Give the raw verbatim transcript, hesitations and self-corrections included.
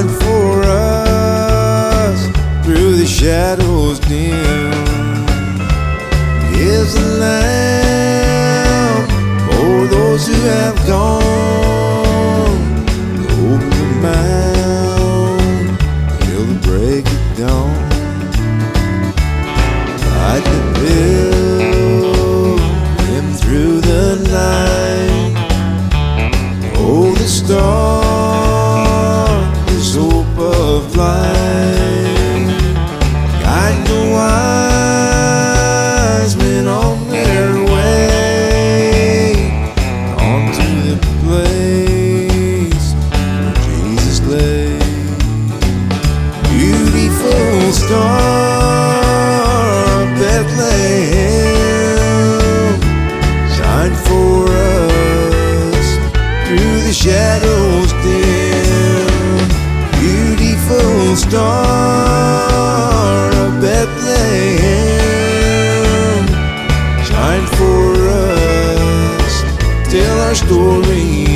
shine for us through the shadows dim. Is the Lamb for those who have gone over the mountain till the break of dawn. Light the pilgrim through the night. Oh, the star, this hope of light, guide the wise men on their way onto the place where Jesus lay. Beautiful star of Bethlehem, shine for us through the shadows dim. Beautiful star of Bethlehem, shine for us, tell our story